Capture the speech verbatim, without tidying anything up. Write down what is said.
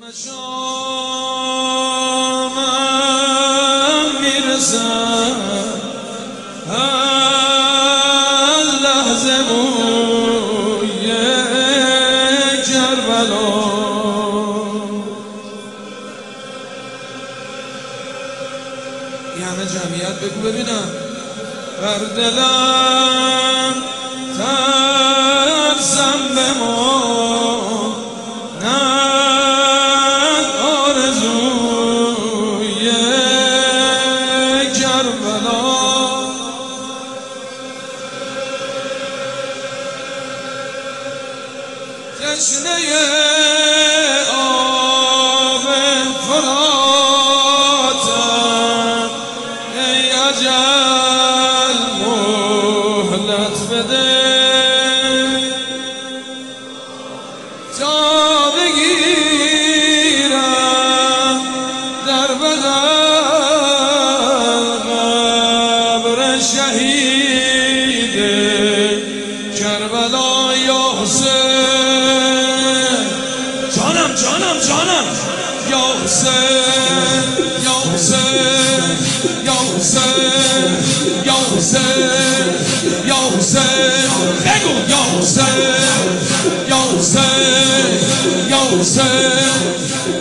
شامم میرسم هر لحظه بوی کربلا یعنی جمعیت بگو ببینم بر دلم ترسم بمان نه آرزوی کربلا تشنه آب فراتم ای اجل مهلت بده تا بگیرم در بغل قبر شهید کربلا یا حسین جانم جانم جانم یا حسین یا حسین یا حسین یا حسین یا حسین بگو یا حسین یا حسین یا حسین